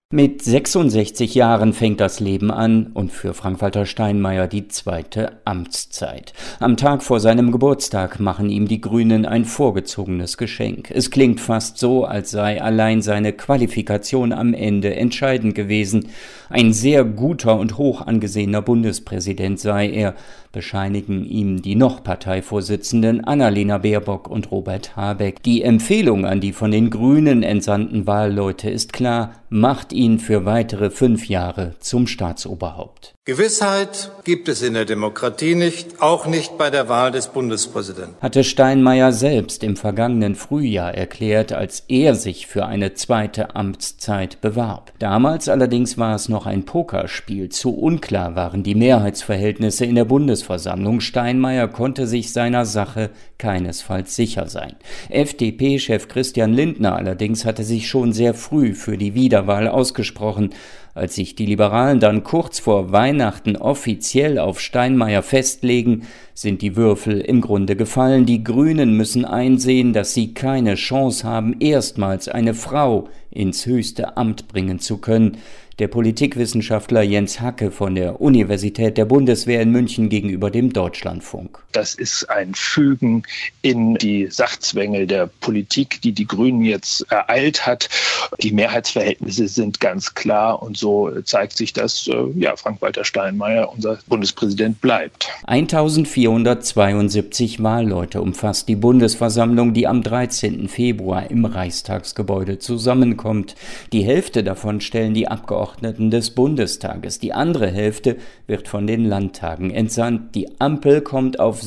Mit 66 Jahren fängt das Leben an und für Frank-Walter Steinmeier die zweite Amtszeit. Am Tag vor seinem Geburtstag machen ihm die Grünen ein vorgezogenes Geschenk. Es klingt fast so, als sei allein seine Qualifikation am Ende entscheidend gewesen. Ein sehr guter und hoch angesehener Bundespräsident sei er, bescheinigen ihm die noch Parteivorsitzenden Annalena Baerbock und Robert Habeck. Die Empfehlung an die von den Grünen entsandten Wahlleute ist klar: macht ihn für weitere 5 Jahre zum Staatsoberhaupt. Gewissheit gibt es in der Demokratie nicht, auch nicht bei der Wahl des Bundespräsidenten, hatte Steinmeier selbst im vergangenen Frühjahr erklärt, als er sich für eine zweite Amtszeit bewarb. Damals allerdings war es noch ein Pokerspiel. Zu unklar waren die Mehrheitsverhältnisse in der Bundesversammlung. Steinmeier konnte sich seiner Sache keinesfalls sicher sein. FDP-Chef Christian Lindner allerdings hatte sich schon sehr früh für die Wiederwahl ausgesprochen. Als sich die Liberalen dann kurz vor Weihnachten offiziell auf Steinmeier festlegen, sind die Würfel im Grunde gefallen. Die Grünen müssen einsehen, dass sie keine Chance haben, erstmals eine Frau ins höchste Amt bringen zu können. Der Politikwissenschaftler Jens Hacke von der Universität der Bundeswehr in München gegenüber dem Deutschlandfunk. Das ist ein Fügen in die Sachzwänge der Politik, die die Grünen jetzt ereilt hat. Die Mehrheitsverhältnisse sind ganz klar und so zeigt sich, dass Frank-Walter Steinmeier unser Bundespräsident bleibt. 1472 Wahlleute umfasst die Bundesversammlung, die am 13. Februar im Reichstagsgebäude zusammenkommt. Die Hälfte davon stellen die Abgeordneten des Bundestages. Die andere Hälfte wird von den Landtagen entsandt. Die Ampel kommt auf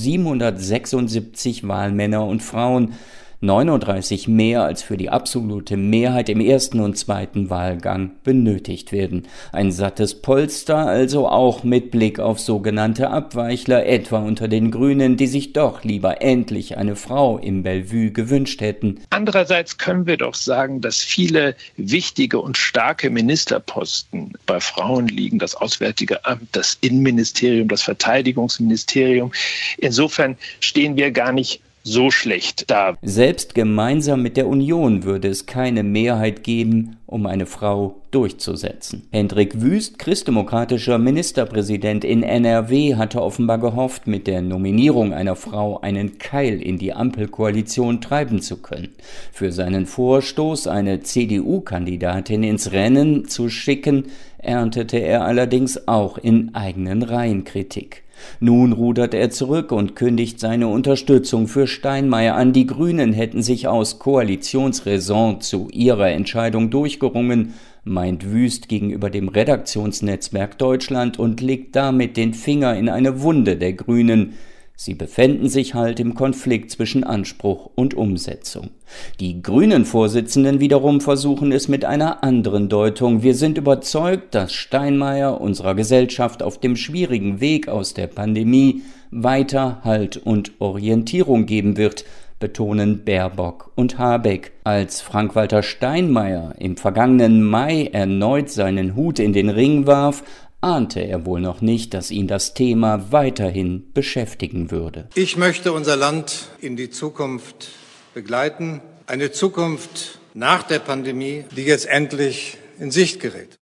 776 Wahlmänner und Frauen, 39 mehr als für die absolute Mehrheit im ersten und zweiten Wahlgang benötigt werden. Ein sattes Polster also auch mit Blick auf sogenannte Abweichler, etwa unter den Grünen, die sich doch lieber endlich eine Frau im Bellevue gewünscht hätten. Andererseits können wir doch sagen, dass viele wichtige und starke Ministerposten bei Frauen liegen, das Auswärtige Amt, das Innenministerium, das Verteidigungsministerium. Insofern stehen wir gar nicht so schlecht da. Selbst gemeinsam mit der Union würde es keine Mehrheit geben, um eine Frau durchzusetzen. Hendrik Wüst, christdemokratischer Ministerpräsident in NRW, hatte offenbar gehofft, mit der Nominierung einer Frau einen Keil in die Ampelkoalition treiben zu können. Für seinen Vorstoß, eine CDU-Kandidatin ins Rennen zu schicken, erntete er allerdings auch in eigenen Reihen Kritik. Nun rudert er zurück und kündigt seine Unterstützung für Steinmeier an. Die Grünen hätten sich aus Koalitionsräson zu ihrer Entscheidung durchgerungen, meint Wüst gegenüber dem Redaktionsnetzwerk Deutschland und legt damit den Finger in eine Wunde der Grünen. Sie befänden sich halt im Konflikt zwischen Anspruch und Umsetzung. Die Grünen-Vorsitzenden wiederum versuchen es mit einer anderen Deutung. Wir sind überzeugt, dass Steinmeier unserer Gesellschaft auf dem schwierigen Weg aus der Pandemie weiter Halt und Orientierung geben wird, betonen Baerbock und Habeck. Als Frank-Walter Steinmeier im vergangenen Mai erneut seinen Hut in den Ring warf, ahnte er wohl noch nicht, dass ihn das Thema weiterhin beschäftigen würde. Ich möchte unser Land in die Zukunft begleiten. Eine Zukunft nach der Pandemie, die jetzt endlich in Sicht gerät.